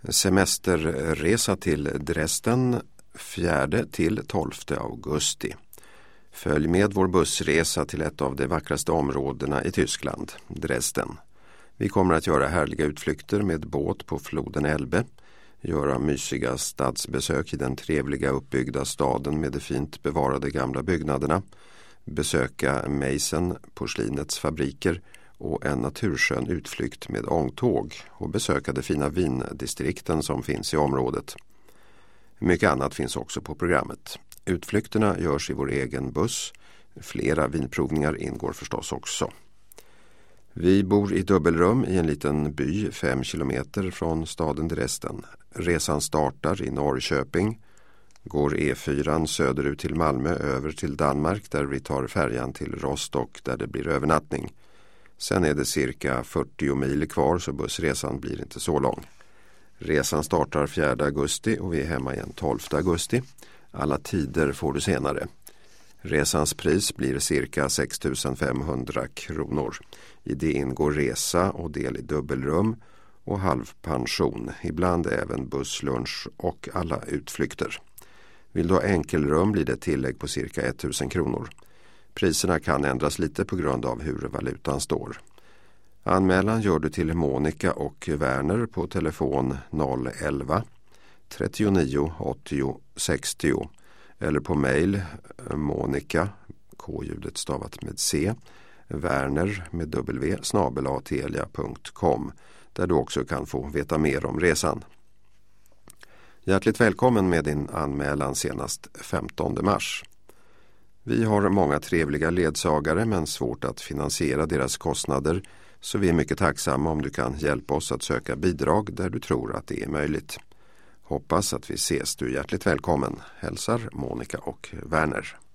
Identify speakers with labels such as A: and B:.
A: Semesterresa till Dresden 4 till 12 augusti. Följ med vår bussresa till ett av de vackraste områdena i Tyskland, Dresden. Vi kommer att göra härliga utflykter med båt på floden Elbe, göra mysiga stadsbesök i den trevliga uppbyggda staden med de fint bevarade gamla byggnaderna, besöka Meissen, porslinets fabriker och en naturskön utflykt med ångtåg och besöka de fina vindistrikten som finns i området. Mycket annat finns också på programmet. Utflykterna görs i vår egen buss. Flera vinprovningar ingår förstås också. Vi bor i dubbelrum i en liten by 5 kilometer från staden Dresden. Resan startar i Norrköping, går E4 söderut till Malmö över till Danmark där vi tar färjan till Rostock där det blir övernattning. Sen är det cirka 40 mil kvar så bussresan blir inte så lång. Resan startar 4 augusti och vi är hemma igen 12 augusti. Alla tider får du senare. Resans pris blir cirka 6 500 kronor. I det ingår resa och del i dubbelrum och halvpension. Ibland även busslunch och alla utflykter. Vill du ha enkelrum blir det tillägg på cirka 1 000 kronor. Priserna kan ändras lite på grund av hur valutan står. Anmälan gör du till Monica och Werner på telefon 011 39 80 60 eller på mejl Monica, k-ljudet stavat med C, Werner med w @telia.com där du också kan få veta mer om resan. Hjärtligt välkommen med din anmälan senast 15 mars. Vi har många trevliga ledsagare men svårt att finansiera deras kostnader så vi är mycket tacksamma om du kan hjälpa oss att söka bidrag där du tror att det är möjligt. Hoppas att vi ses, du är hjärtligt välkommen. Hälsar Monica och Werner.